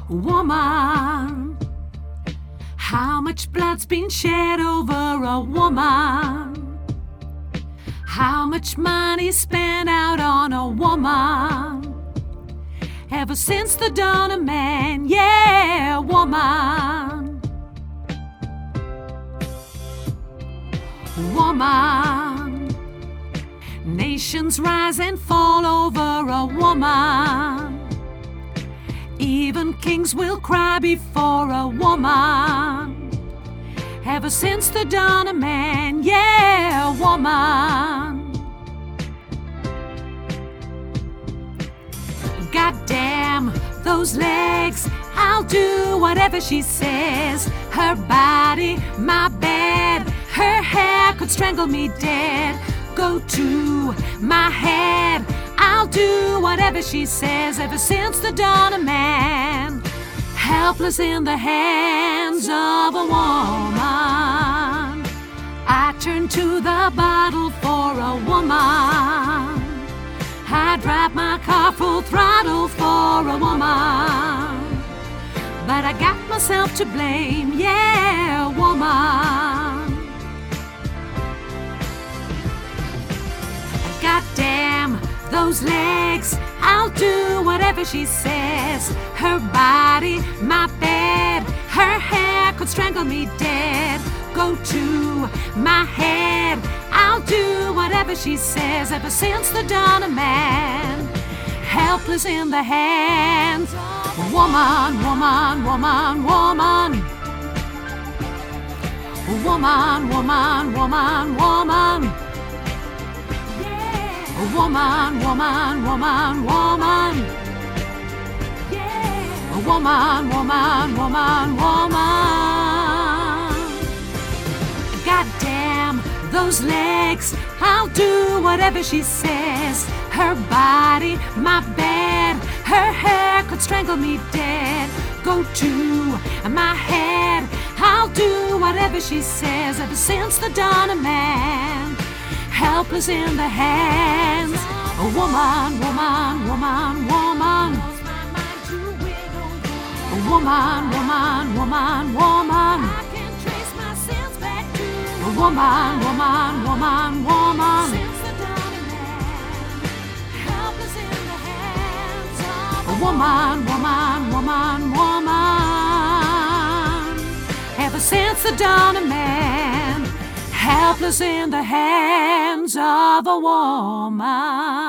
Woman, how much blood's been shed over a woman? How much money's spent out on a woman? Ever since the dawn of man, yeah, woman. Woman, nations rise and fall over a woman. Even kings will cry before a woman. Ever since the dawn of man, yeah, woman. Goddamn those legs, I'll do whatever she says. Her body, my bed, her hair could strangle me dead. Go to my head, I'll do whatever she says. Ever since the dawn of man, helpless in the hands of a woman. I turn to the bottle for a woman. I drive my car full throttle for a woman. But I got myself to blame, yeah, woman. Goddamn those legs, I'll do whatever she says. Her body, my bed, her hair could strangle me dead. Go to my head, I'll do whatever she says. Ever since the dawn of man, helpless in the hands of woman, woman, woman, woman. Woman, woman, woman, woman. Woman, woman, woman, woman. Yeah. Woman, woman, woman, woman. Goddamn those legs, I'll do whatever she says. Her body, my bed, her hair could strangle me dead. Go to my head, I'll do whatever she says. Ever since the dawn of man, helpless in the hands of woman, woman, woman, woman. Woman, woman, woman, woman. I can trace my sins back to woman, woman, woman, woman. Since the dawn of man, helpless in the hands of woman, woman, woman, woman. Ever since the dawn of man, helpless in the hands of a woman.